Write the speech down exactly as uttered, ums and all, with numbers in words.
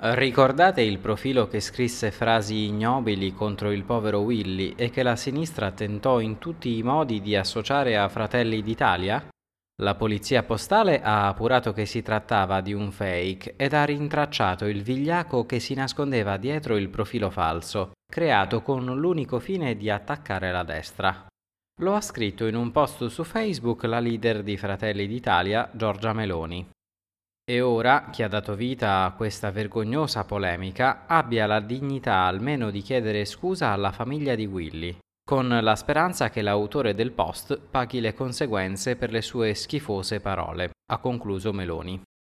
Ricordate il profilo che scrisse frasi ignobili contro il povero Willy e che la sinistra tentò in tutti i modi di associare a Fratelli d'Italia? La polizia postale ha appurato che si trattava di un fake ed ha rintracciato il vigliacco che si nascondeva dietro il profilo falso, creato con l'unico fine di attaccare la destra. Lo ha scritto in un post su Facebook la leader di Fratelli d'Italia, Giorgia Meloni. E ora, chi ha dato vita a questa vergognosa polemica, abbia la dignità almeno di chiedere scusa alla famiglia di Willy, con la speranza che l'autore del post paghi le conseguenze per le sue schifose parole, ha concluso Meloni.